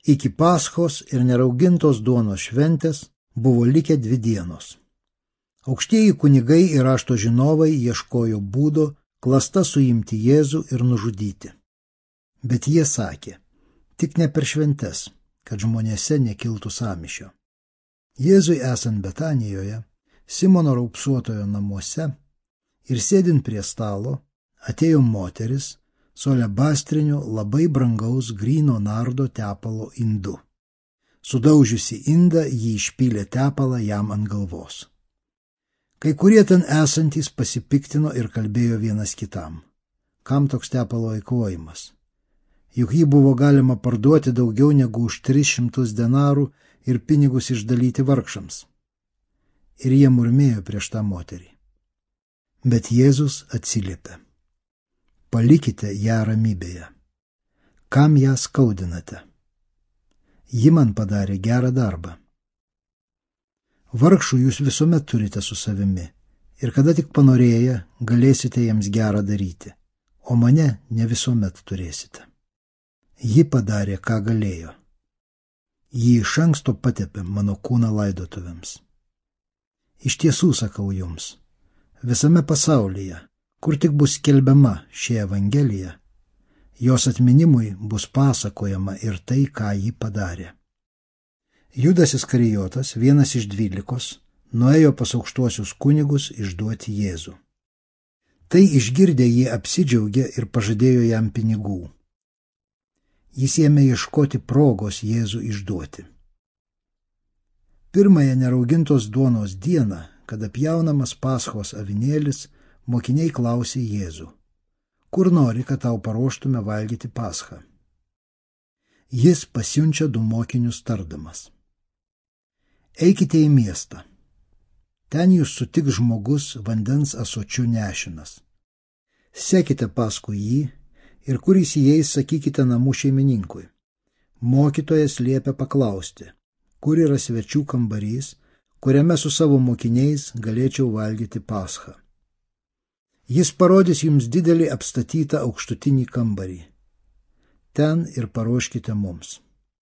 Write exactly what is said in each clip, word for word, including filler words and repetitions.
Iki Paschos ir neraugintos duonos šventės buvo likę dvi dienos. Aukštieji kunigai ir rašto žinovai ieškojo būdo klasta suimti Jėzų ir nužudyti. Bet jie sakė, tik ne per šventes, kad žmonėse nekiltų sąmyšio. Jėzui esant Betanijoje, Simono raupsuotojo namuose ir sėdint prie stalo, atėjo moteris su alebastriniu labai brangaus gryno nardo tepalo indu. Sudaužiusi indą, jį išpylė tepalą jam ant galvos. Kai kurie ten esantys pasipiktino ir kalbėjo vienas kitam. Kam toks tepalo eikvojimas? Juk jį buvo galima parduoti daugiau negu už tris šimtus denarų ir pinigus išdalyti vargšams. Ir jie murmėjo prieš tą moterį. Bet Jėzus atsiliepė. Palikite ją ramybėje. Kam ją skaudinate? Ji man padarė gerą darbą. Vargšų jūs visuomet turite su savimi ir kada tik panorėję galėsite jiems gerą daryti, o mane ne visuomet turėsite. Ji padarė, ką galėjo. Ji iš anksto patepė mano kūną laidotuvėms. Iš tiesų sakau jums, visame pasaulyje, kur tik bus skelbiama ši evangelija, jos atminimui bus pasakojama ir tai, ką ji padarė. Judas Iskarijotas, vienas iš dvylikos, nuėjo pas aukštuosius kunigus išduoti Jėzų. Tai išgirdę jie apsidžiaugė ir pažadėjo jam pinigų. Jis ėmė ieškoti progos Jėzų išduoti. Pirmąją neraugintos duonos dieną, kada pjaunamas Paschos avinėlis, mokiniai klausė Jėzų, kur nori, kad tau paruoštume valgyti Paschą. Jis pasiunčia du mokinius tardamas. Eikite į miestą. Ten jūs sutiks žmogus vandens ąsočiu nešinas. Sekite paskui jį ir kur jis įeis, sakykite namų šeimininkui. Mokytojas liepia paklausti, kur yra svečių kambarys, kuriame su savo mokiniais galėčiau valgyti Paschą. Jis parodys jums didelį apstatytą aukštutinį kambarį. Ten ir paruoškite mums.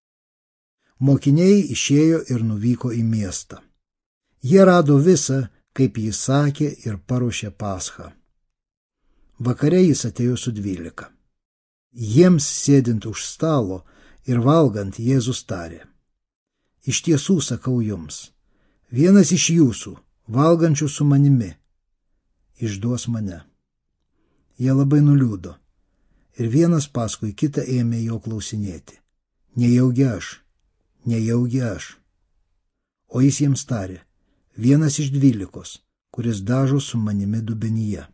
Mokiniai išėjo ir nuvyko į miestą. Jie rado visą, kaip jis sakė, ir paruošė Paschą. Vakare jis atėjo su dvylika. Jiems sėdint už stalo ir valgant Jėzus tarė. Iš tiesų sakau jums, vienas iš jūsų, valgančių su manimi, išduos mane. Jie labai nuliūdo ir vienas paskui kitą ėmė jo klausinėti. Nejaugi aš, nejaugi aš. O jis jiems tarė, vienas iš dvylikos, kuris dažo su manimi dubenyje.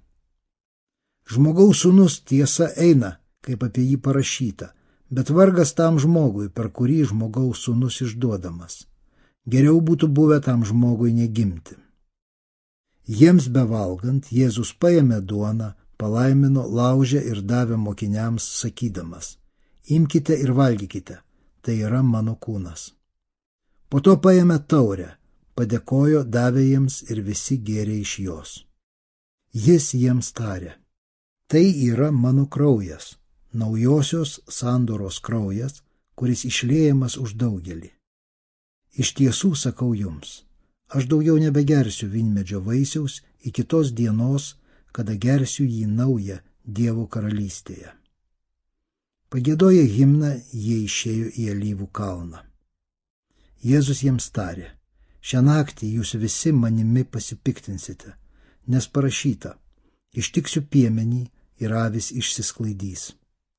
Žmogaus sūnus tiesa eina, kaip apie jį parašyta, bet vargas tam žmogui, per kurį žmogaus sūnus išduodamas. Geriau būtų buvę tam žmogui negimti. Jiems bevalgant, Jėzus paėmė duoną, palaimino, laužė ir davė mokiniams, sakydamas, imkite ir valgykite, tai yra mano kūnas. Po to paėmė taurę, padėkojo, davė jiems ir visi gėrė iš jos. Jis jiems tarė, tai yra mano kraujas, naujosios sandoros kraujas, kuris išliejamas už daugelį. Iš tiesų sakau jums, aš daugiau nebegersiu vynmedžio vaisiaus iki tos dienos, kada gersiu jį naują Dievo karalystėje. Pagiedoję himną, jie išėjo į Alyvų kalną. Jėzus jiems tarė, šią naktį jūs visi manimi pasipiktinsite, nes parašyta, ištiksiu piemenį ir avys išsisklaidys.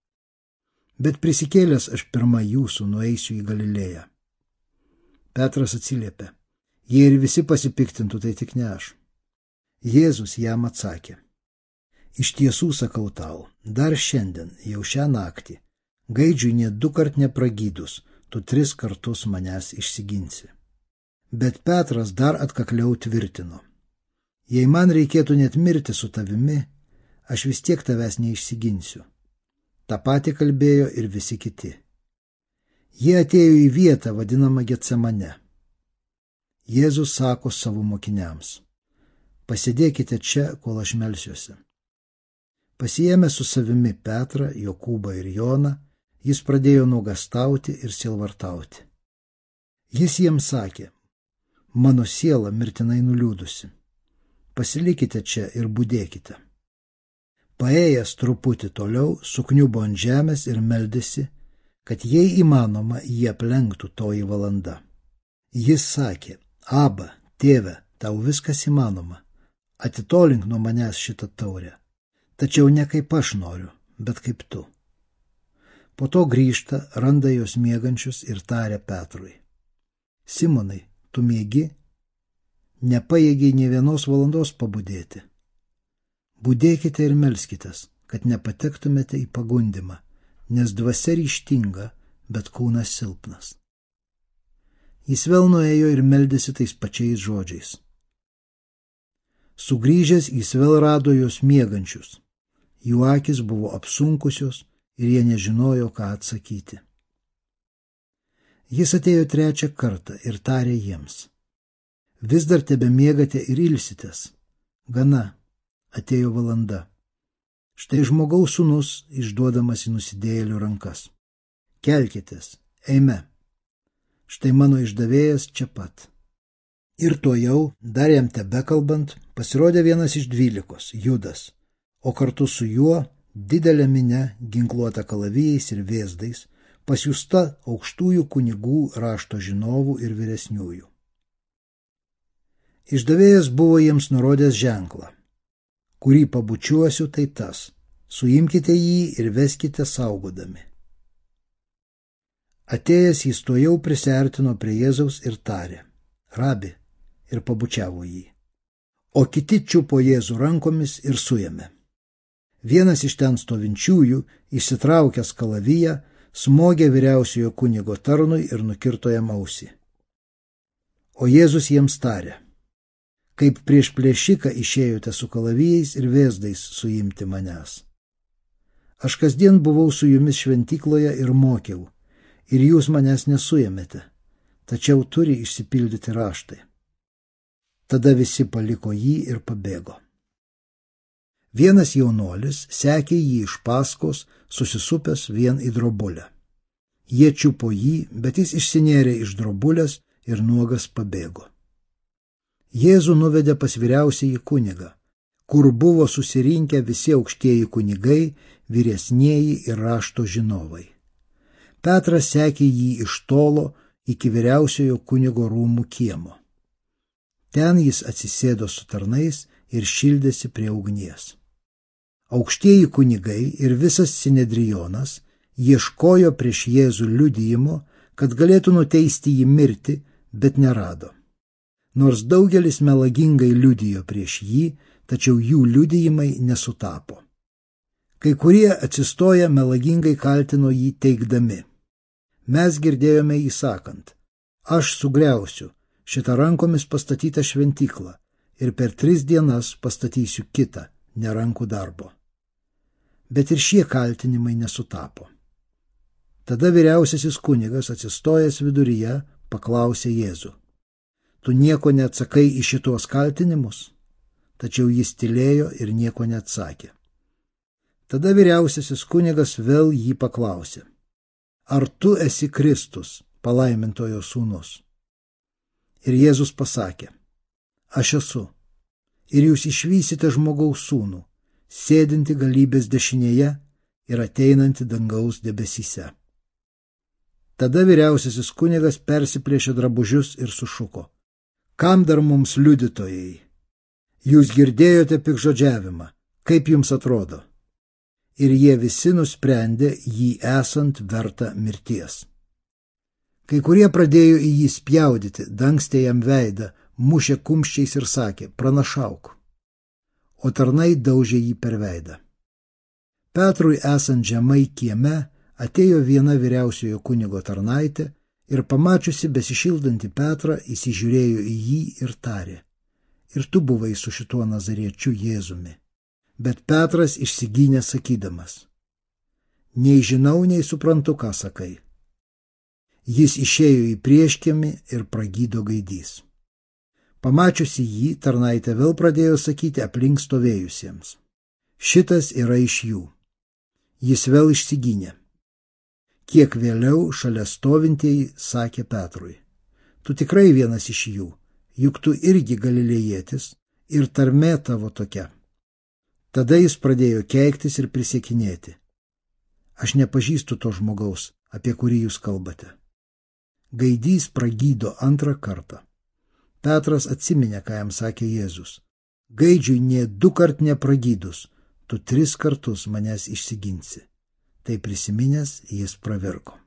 Bet prisikėlęs aš pirma jūsų nueisiu į Galilėją. Petras atsiliepė, jei ir visi pasipiktintų, tai tik ne aš. Jėzus jam atsakė, iš tiesų sakau tau, dar šiandien, jau šią naktį, gaidžiui net du kart nepragydus, tu tris kartus manęs išsiginsi. Bet Petras dar atkakliau tvirtino, jei man reikėtų net mirti su tavimi, aš vis tiek tavęs neišsiginsiu. Ta pati kalbėjo ir visi kiti. Jie atėjo į vietą vadinamą Getsemane. Jėzus sako savo mokiniams, pasėdėkite čia, kol aš melsiuosi. Pasiėmė su savimi Petrą, Jokūbą ir Joną, jis pradėjo nuogastauti ir sielvartauti. Jis jiems sakė, mano siela mirtinai nuliūdusi. Pasilikite čia ir budėkite. Paėjęs truputį toliau, sukniubo ant žemės ir meldėsi, kad jei įmanoma, jį aplenktų toji valanda. Jis sakė, Aba, tėve, tau viskas įmanoma, atitolink nuo manęs šitą taurę, tačiau ne kaip aš noriu, bet kaip tu. Po to grįžta, randa jos miegančius ir taria Petrui. Simonai, tu miegi? Nepajėgiai nė vienos valandos pabudėti. Budėkite ir melskitės, kad nepatektumėte į pagundimą, nes dvasia ryžtinga, bet kūnas silpnas. Jis vėl nuėjo ir meldėsi tais pačiais žodžiais. Sugrįžęs jis vėl rado jos miegančius. Jų akis buvo apsunkusios ir jie nežinojo, ką atsakyti. Jis atėjo trečią kartą ir tarė jiems. Vis dar tebemiegate ir ilsitės. Gana, atėjo valanda. Štai žmogaus sūnus išduodamas į nusidėjėlių rankas. Kelkitės, eime. Štai mano išdavėjas čia pat. Ir tuojau, dar jam tebekalbant, pasirodė vienas iš dvylikos, Judas, o kartu su juo didelė minia ginkluota kalavijais ir vėzdais, pasiųsta aukštųjų kunigų, rašto žinovų ir vyresniųjų. Išdavėjas buvo jiems nurodęs ženklą. Kurį pabučiuosiu, tai tas. Suimkite jį ir veskite saugodami. Atėjęs jis tuojau prisiartino prie Jėzaus ir tarė, Rabi, ir pabučiavo jį. O kiti čiupo Jėzų rankomis ir suėmė. Vienas iš ten stovinčiųjų, išsitraukęs kalaviją, smogė vyriausiojo kunigo tarnui ir nukirto jam ausį. O Jėzus jiems tarė, kaip prieš plėšiką išėjote su kalavijais ir vėzdais suimti manęs. Aš kasdien buvau su jumis šventykloje ir mokiau, ir jūs manęs nesuėmėte, tačiau turi išsipildyti raštai. Tada visi paliko jį ir pabėgo. Vienas jaunuolis sekė jį iš paskos, susisupęs vien į drobulę. Jie čiupo jį, bet jis išsinėrė iš drobulės ir nuogas pabėgo. Jėzų nuvedė pas vyriausiąjį kunigą, kur buvo susirinkę visi aukštieji kunigai, vyresnieji ir rašto žinovai. Petras sekė jį iš tolo iki vyriausiojo kunigo rūmų kiemo. Ten jis atsisėdo su tarnais ir šildėsi prie ugnies. Aukštieji kunigai ir visas sinedrionas ieškojo prieš Jėzų liudijimo, kad galėtų nuteisti jį mirti, bet nerado. Nors daugelis melagingai liudijo prieš jį, tačiau jų liudijimai nesutapo. Kai kurie atsistoję melagingai kaltino jį teigdami. Mes girdėjome jį sakant, aš sugriausiu šitą rankomis pastatytą šventyklą ir per tris dienas pastatysiu kitą, ne rankų darbo. Bet ir šie kaltinimai nesutapo. Tada vyriausiasis kunigas atsistojęs viduryje paklausė Jėzų. Tu nieko neatsakai į šitos kaltinimus? Tačiau jis tylėjo ir nieko neatsakė. Tada vyriausiasis kunigas vėl jį paklausė. Ar tu esi Kristus, palaimintojo sūnus? Ir Jėzus pasakė, aš esu. Ir jūs išvysite žmogaus sūnų, sėdinti galybės dešinėje ir ateinanti dangaus debesyse. Tada vyriausiasis kunigas persiplėšė drabužius ir sušuko. Kam dar mums liudytojai? Jūs girdėjote piktžodžiavimą, kaip jums atrodo? Ir jie visi nusprendė jį esant vertą mirties. Kai kurie pradėjo į jį spjaudyti, dangstė jam veidą, mušė kumščiais ir sakė, pranašauk. O tarnai daužė jį per veidą. Petrui esant žemai kieme, atėjo viena vyriausiojo kunigo tarnaitė ir pamačiusi besišildantį Petrą, įsižiūrėjo į jį ir tarė, ir tu buvai su šituo nazariečiu Jėzumi. Bet Petras išsigynė sakydamas, nei žinau, nei suprantu, ką sakai. Jis išėjo į prieškiemį ir pragydo gaidys. Pamačiusi jį, tarnaitė vėl pradėjo sakyti aplink stovėjusiems. Šitas yra iš jų. Jis vėl išsigynė. Kiek vėliau šalia stovintieji sakė Petrui: tu tikrai vienas iš jų, juk tu irgi galilėjietis ir tarmė tavo tokia. Tada jis pradėjo keiktis ir prisiekinėti: aš nepažįstu to žmogaus, apie kurį jūs kalbate. Gaidys pragydo antrą kartą. Petras atsiminė, ką jam sakė Jėzus: gaidžiui nė du kart nepragydus, tu tris kartus manęs išsiginsi. Tai prisiminęs, jis pravirko.